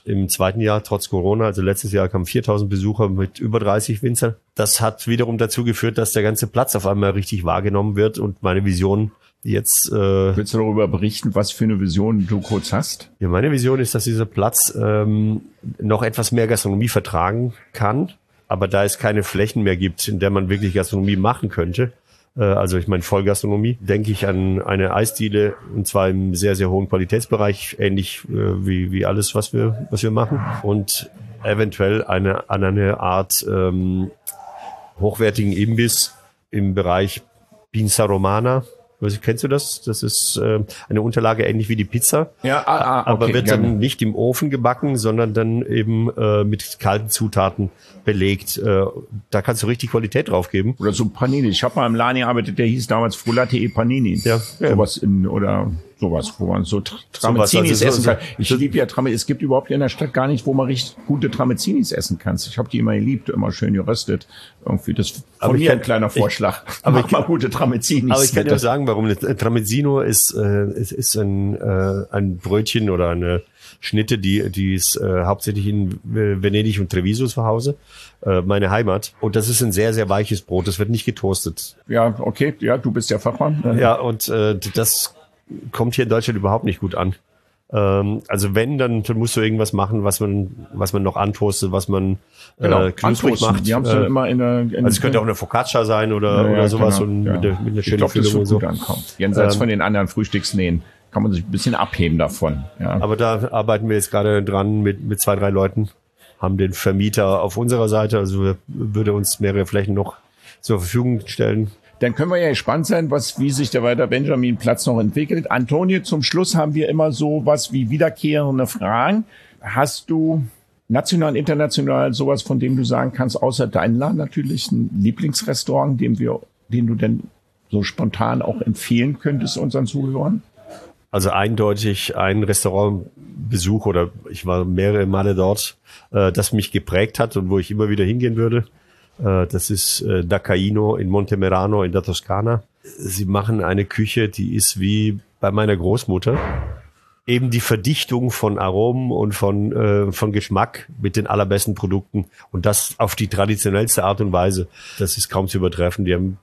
im zweiten Jahr trotz Corona. Also letztes Jahr kamen 4.000 Besucher mit über 30 Winzern. Das hat wiederum dazu geführt, dass der ganze Platz auf einmal richtig wahrgenommen wird und meine Vision jetzt... Willst du darüber berichten, was für eine Vision du kurz hast? Ja, meine Vision ist, dass dieser Platz noch etwas mehr Gastronomie vertragen kann, aber da es keine Flächen mehr gibt, in der man wirklich Gastronomie machen könnte, also ich meine Vollgastronomie, denke ich an eine Eisdiele, und zwar im sehr, sehr hohen Qualitätsbereich, ähnlich wie alles, was wir machen, und eventuell an eine Art hochwertigen Imbiss im Bereich Pinza Romana. Kennst du das? Das ist eine Unterlage ähnlich wie die Pizza, ja, okay, aber wird dann nicht im Ofen gebacken, sondern dann eben mit kalten Zutaten belegt. Da kannst du richtig Qualität drauf geben. Oder so Panini. Ich habe mal im Laden gearbeitet, der hieß damals Frullatte e Panini. Ja. Sowas sowas, wo man so Tramezinis essen kann. Ich liebe ja Tramezinis. Es gibt überhaupt in der Stadt gar nicht, wo man richtig gute Tramezinis essen kann. Ich habe die immer geliebt, immer schön geröstet. Irgendwie das von mir ein kleiner Vorschlag. Aber mach mal gute Tramezinis. Aber ich kann dir sagen, warum. Tramezzino ist ein Brötchen oder eine Schnitte, die ist hauptsächlich in Venedig und Treviso zu Hause, meine Heimat. Und das ist ein sehr, sehr weiches Brot. Das wird nicht getoastet. Ja, okay. Ja, du bist ja Fachmann. Ja, und das kommt hier in Deutschland überhaupt nicht gut an. Also wenn, dann musst du irgendwas machen, was man noch antoastet, was man knusprig macht. Die haben es immer also es könnte auch eine Focaccia sein oder sowas, genau, und mit einer schönen Füllung und so. Jenseits von den anderen Frühstücksnähen kann man sich ein bisschen abheben davon. Ja. Aber da arbeiten wir jetzt gerade dran mit 2, 3 Leuten, haben den Vermieter auf unserer Seite, also würde uns mehrere Flächen noch zur Verfügung stellen. Dann können wir ja gespannt sein, wie sich der Walter Benjamin Platz noch entwickelt. Antonio, zum Schluss haben wir immer so was wie wiederkehrende Fragen. Hast du national, international sowas, von dem du sagen kannst, außer Daimler natürlich, ein Lieblingsrestaurant, den du denn so spontan auch empfehlen könntest unseren Zuhörern? Also eindeutig ein Restaurantbesuch, oder ich war mehrere Male dort, das mich geprägt hat und wo ich immer wieder hingehen würde. Das ist Da Caino in Montemerano in der Toskana. Sie machen eine Küche, die ist wie bei meiner Großmutter. Eben die Verdichtung von Aromen und von Geschmack mit den allerbesten Produkten. Und das auf die traditionellste Art und Weise. Das ist kaum zu übertreffen. Die haben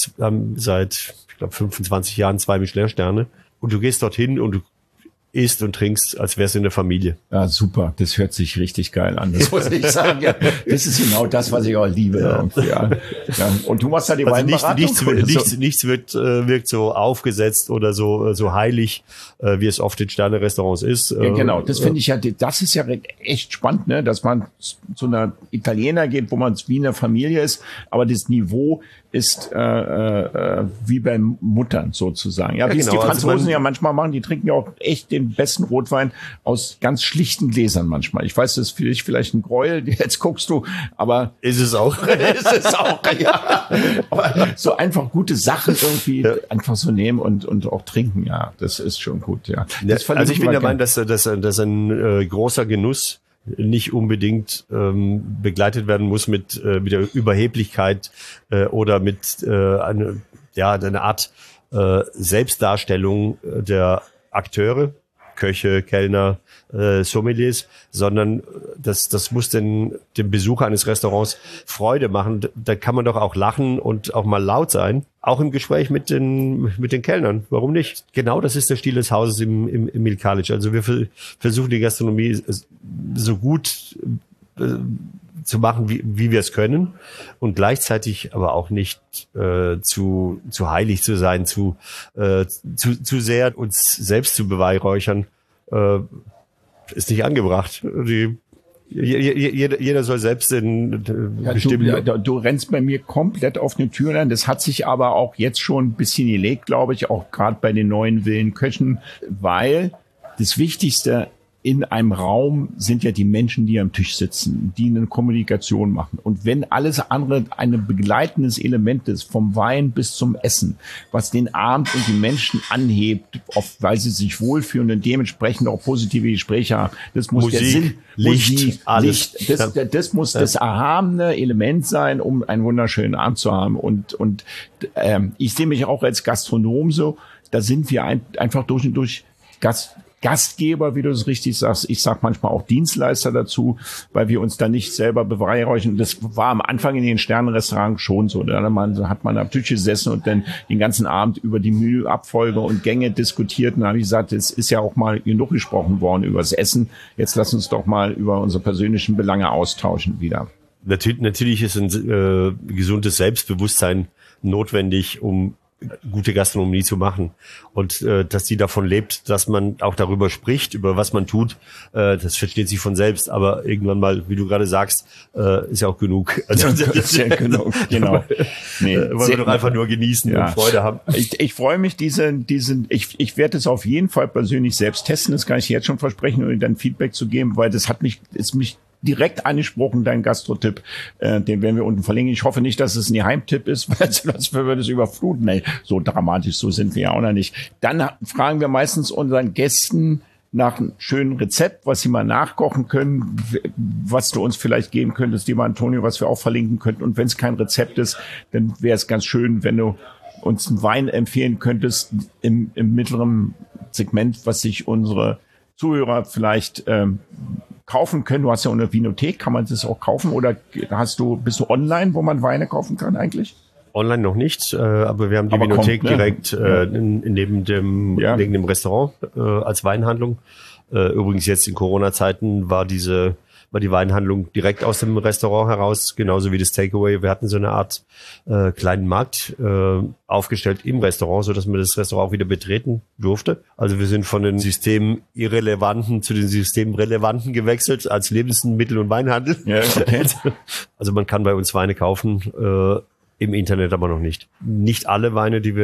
seit, ich glaube, 25 Jahren 2 Michelin-Sterne. Und du gehst dorthin und du isst und trinkst, als wär's in der Familie. Ja, super. Das hört sich richtig geil an. Das muss ich sagen. Ja, das ist genau das, was ich auch liebe. Ja. Und du machst da die Weinberatung? Nichts wirkt so aufgesetzt oder so heilig, wie es oft in Sterne-Restaurants ist. Ja, genau. Das finde ich ja, das ist ja echt spannend, ne, dass man zu einer Italiener geht, wo man wie in der Familie ist, aber das Niveau ist wie bei Muttern sozusagen. Ja, wie es die Franzosen ja manchmal machen, die trinken ja auch echt den besten Rotwein aus ganz schlichten Gläsern manchmal. Ich weiß, das ist für dich vielleicht ein Gräuel, jetzt guckst du, aber... Ist es auch. Ist es auch, ja. Aber so einfach gute Sachen irgendwie einfach so nehmen und auch trinken, ja, das ist schon gut, ja. Also ich bin der Meinung, dass ein großer Genuss nicht unbedingt begleitet werden muss mit der Überheblichkeit oder mit einer Art Selbstdarstellung der Akteure, Köche, Kellner, Sommeliers, sondern das muss dem Besucher eines Restaurants Freude machen. Da kann man doch auch lachen und auch mal laut sein, auch im Gespräch mit den Kellnern. Warum nicht? Genau, das ist der Stil des Hauses im Milk College. Also wir versuchen die Gastronomie so gut zu machen, wie wir es können, und gleichzeitig aber auch nicht zu heilig zu sein, zu sehr uns selbst zu beweihräuchern, ist nicht angebracht. Jeder soll selbst bestimmen. Du rennst bei mir komplett auf eine Tür rein. Das hat sich aber auch jetzt schon ein bisschen gelegt, glaube ich, auch gerade bei den neuen Villenköchen, weil das Wichtigste in einem Raum sind ja die Menschen, die am Tisch sitzen, die eine Kommunikation machen. Und wenn alles andere ein begleitendes Element ist, vom Wein bis zum Essen, was den Abend und die Menschen anhebt, oft weil sie sich wohlfühlen und dementsprechend auch positive Gespräche haben, das muss Musik, der Sinn, Licht, alles. Das muss das erhabene Element sein, um einen wunderschönen Abend zu haben. Und ich sehe mich auch als Gastronom so, da sind wir einfach durch und durch Gastgeber, wie du es richtig sagst. Ich sag manchmal auch Dienstleister dazu, weil wir uns da nicht selber beweihräuchern. Das war am Anfang in den Sternenrestaurants schon so. Da hat man am Tisch gesessen und dann den ganzen Abend über die Menüabfolge und Gänge diskutiert. Und da habe ich gesagt, es ist ja auch mal genug gesprochen worden über das Essen. Jetzt lass uns doch mal über unsere persönlichen Belange austauschen wieder. Natürlich ist ein gesundes Selbstbewusstsein notwendig, um gute Gastronomie zu machen. Und dass die davon lebt, dass man auch darüber spricht, über was man tut, das versteht sich von selbst. Aber irgendwann mal, wie du gerade sagst, ist ja auch genug. Also, das ist ja genug, genau. Nee, wollen wir doch einfach nur genießen und Freude haben. Ich freue mich, ich werde es auf jeden Fall persönlich selbst testen, das kann ich jetzt schon versprechen, um dann Feedback zu geben, weil das ist mich direkt angesprochen, dein Gastro-Tipp, den werden wir unten verlinken. Ich hoffe nicht, dass es ein Geheimtipp ist, weil sonst würde es überfluten. Nee, so dramatisch, so sind wir ja auch noch nicht. Dann fragen wir meistens unseren Gästen nach einem schönen Rezept, was sie mal nachkochen können, was du uns vielleicht geben könntest, lieber Antonio, was wir auch verlinken könnten. Und wenn es kein Rezept ist, dann wäre es ganz schön, wenn du uns einen Wein empfehlen könntest im mittleren Segment, was sich unsere Zuhörer vielleicht kaufen können. Du hast ja eine Vinothek, kann man das auch kaufen oder bist du online, wo man Weine kaufen kann eigentlich? Online noch nicht, aber wir haben die Vinothek direkt neben dem Restaurant als Weinhandlung. Übrigens jetzt in Corona-Zeiten war die Weinhandlung direkt aus dem Restaurant heraus, genauso wie das Takeaway. Wir hatten so eine Art kleinen Markt aufgestellt im Restaurant, so dass man das Restaurant auch wieder betreten durfte. Also wir sind von den Systemirrelevanten zu den Systemrelevanten gewechselt als Lebensmittel- und Weinhandel. Ja, okay. Also man kann bei uns Weine kaufen, im Internet aber noch nicht. Nicht alle Weine, die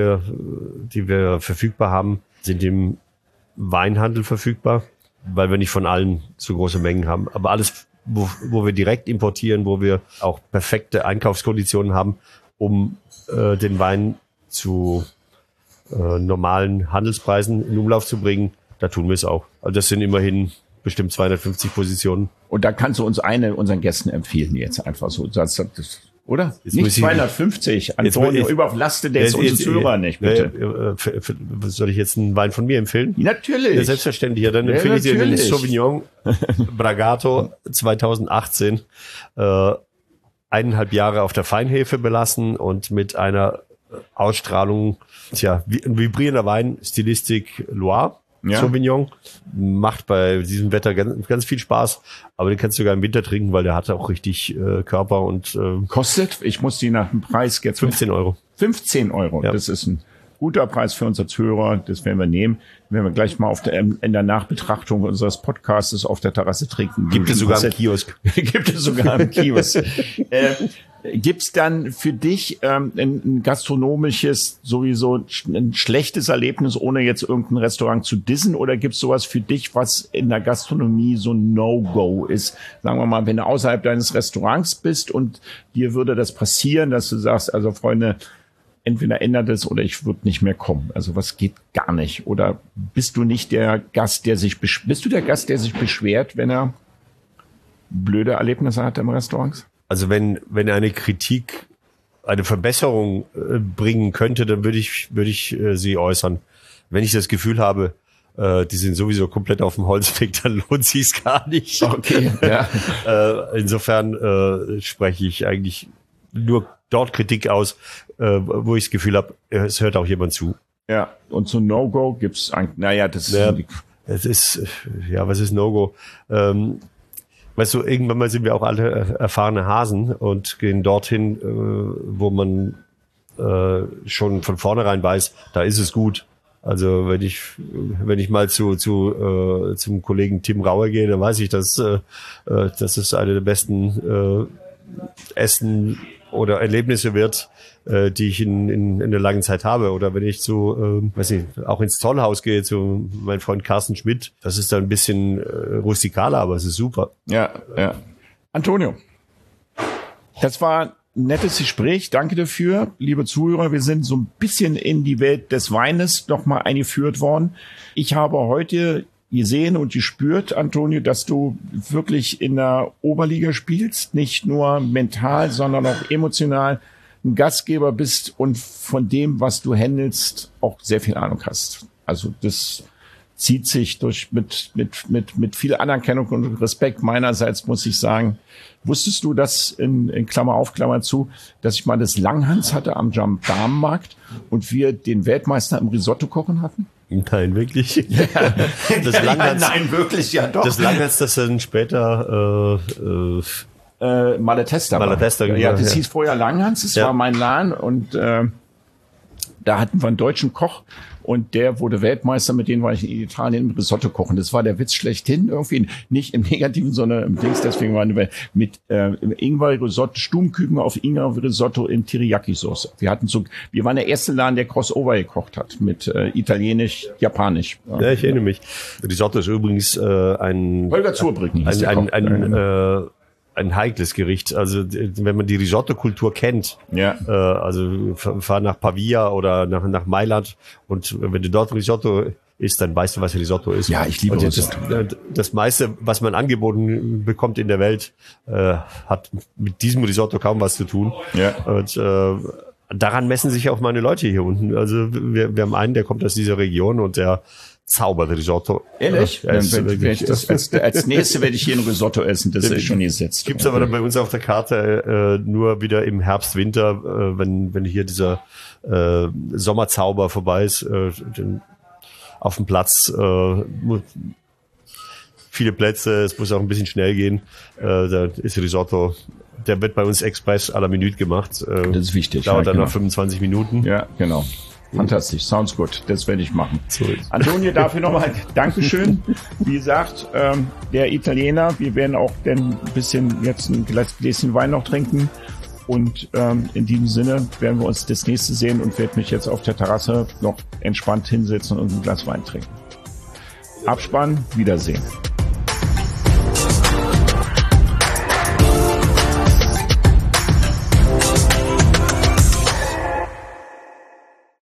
wir verfügbar haben, sind im Weinhandel verfügbar, weil wir nicht von allen so große Mengen haben. Aber alles, wo wir direkt importieren, wo wir auch perfekte Einkaufskonditionen haben, um den Wein zu normalen Handelspreisen in Umlauf zu bringen, da tun wir es auch. Also das sind immerhin bestimmt 250 Positionen. Und da kannst du uns unseren Gästen empfehlen jetzt einfach so. Oder? Jetzt nicht 250. Antonio, überlastet jetzt unsere Zuhörer nicht, bitte. Soll ich jetzt einen Wein von mir empfehlen? Natürlich. Ja, selbstverständlich. Ja, dann empfehle ich dir den Sauvignon Bragato 2018. 1,5 Jahre auf der Feinhefe belassen und mit einer Ausstrahlung, ein vibrierender Wein, Stilistik Loire. Ja. Sauvignon macht bei diesem Wetter ganz viel Spaß, aber den kannst du sogar im Winter trinken, weil der hat auch richtig Körper und kostet, ich muss die nach dem Preis jetzt 15 Euro. 15 Euro, ja. Das ist ein guter Preis für unsere Zuhörer, das werden wir nehmen. Werden wir gleich mal in der Nachbetrachtung unseres Podcasts auf der Terrasse trinken. Gibt es sogar im Kiosk. Gibt es sogar im Kiosk. Gibt's dann für dich ein gastronomisches, sowieso ein schlechtes Erlebnis, ohne jetzt irgendein Restaurant zu dissen? Oder gibt's sowas für dich, was in der Gastronomie so ein No-Go ist? Sagen wir mal, wenn du außerhalb deines Restaurants bist und dir würde das passieren, dass du sagst, also Freunde, entweder ändert es oder ich würde nicht mehr kommen. Also was geht gar nicht? Oder bist du nicht der Gast, der sich beschwert, wenn er blöde Erlebnisse hat im Restaurant? Also wenn eine Kritik eine Verbesserung bringen könnte, dann würde ich sie äußern. Wenn ich das Gefühl habe, die sind sowieso komplett auf dem Holzweg, dann lohnt sich's gar nicht. Okay, ja. Insofern spreche ich eigentlich nur dort Kritik aus, wo ich das Gefühl habe, es hört auch jemand zu. Ja, und zu No-Go gibt's eigentlich, was ist No-Go? Weißt du, irgendwann mal sind wir auch alle erfahrene Hasen und gehen dorthin, wo man schon von vornherein weiß, da ist es gut. Also wenn ich mal zum Kollegen Tim Rauer gehe, dann weiß ich, dass das ist eine der besten Essen oder Erlebnisse wird, die ich in der langen Zeit habe. Oder wenn ich auch ins Zollhaus gehe, zu meinem Freund Carsten Schmidt, das ist dann ein bisschen rustikaler, aber es ist super. Ja. Antonio, das war ein nettes Gespräch. Danke dafür, liebe Zuhörer. Wir sind so ein bisschen in die Welt des Weines nochmal eingeführt worden. Ich habe heute gesehen und gespürt, Antonio, dass du wirklich in der Oberliga spielst, nicht nur mental, sondern auch emotional ein Gastgeber bist und von dem, was du handelst, auch sehr viel Ahnung hast. Also das zieht sich mit viel Anerkennung und Respekt meinerseits, muss ich sagen. Wusstest du, dass in Klammer auf, Klammer zu, dass ich mal das Langhans hatte am Gendarmenmarkt und wir den Weltmeister im Risotto kochen hatten? Nein, wirklich? Ja. Das Langhans, nein, wirklich, ja doch. Das Langhans, das dann später Malatesta. Ja, das hieß vorher Langhans, das war mein Laden und da hatten wir einen deutschen Koch und der wurde Weltmeister, mit dem war ich in Italien im Risotto kochen. Das war der Witz schlechthin, irgendwie nicht im Negativen, sondern im Dings. Deswegen waren wir mit Ingwer-Risotto, Stummküken auf Ingwer-Risotto in Teriyaki-Sauce. Wir waren der erste Laden, der Crossover gekocht hat mit Italienisch, Japanisch. Ja, ich erinnere mich. Risotto ist übrigens ein Holger Zurbrücken ein heikles Gericht. Also wenn man die Risotto-Kultur kennt, also fahr nach Pavia oder nach Mailand und wenn du dort Risotto isst, dann weißt du, was Risotto ist. Ja, ich liebe Risotto. Das meiste, was man angeboten bekommt in der Welt, hat mit diesem Risotto kaum was zu tun. Ja. Und daran messen sich auch meine Leute hier unten. Also wir haben einen, der kommt aus dieser Region und der zaubert Risotto. Ehrlich? Ja, als nächste werde ich hier ein Risotto essen, das ist schon gesetzt. Gibt's aber dann bei uns auf der Karte nur wieder im Herbst, Winter, wenn hier dieser Sommerzauber vorbei ist, auf dem Platz viele Plätze, es muss auch ein bisschen schnell gehen, da ist Risotto. Der wird bei uns express à la Minute gemacht. Das ist wichtig. Dauert dann noch 25 Minuten. Ja, genau. Fantastisch, sounds good. Das werde ich machen. Antonio, dafür nochmal Dankeschön. Wie gesagt, der Italiener, wir werden auch ein bisschen jetzt ein Gläschen Wein noch trinken. Und in diesem Sinne werden wir uns das nächste sehen und werde mich jetzt auf der Terrasse noch entspannt hinsetzen und ein Glas Wein trinken. Abspann, Wiedersehen.